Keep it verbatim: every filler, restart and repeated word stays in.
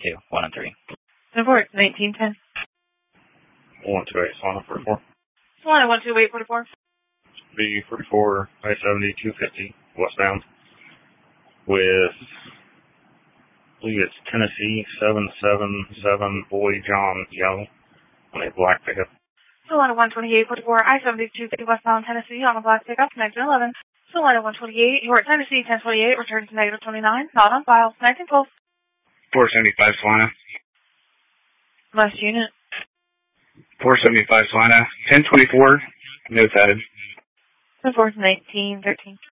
two, one and three. ten four, nineteen ten. one two eight, Solana forty-four. Solana one two eight forty-four. B forty-four, I seventy, two fifty, westbound. With, I believe it's Tennessee seven seven seven, Boy John Young, on a black pickup. Solana one twenty-eight forty-four, I seventy, two fifty, westbound Tennessee on a black pickup, nineteen eleven. Solana one twenty-eight, York, Tennessee, ten twenty-eight, return to negative twenty-nine, not on file, nineteen twelve. four seventy-five, Solana. Last unit. four seventy-five, Solana. ten twenty-four, notes added. ten four, nineteen thirteen.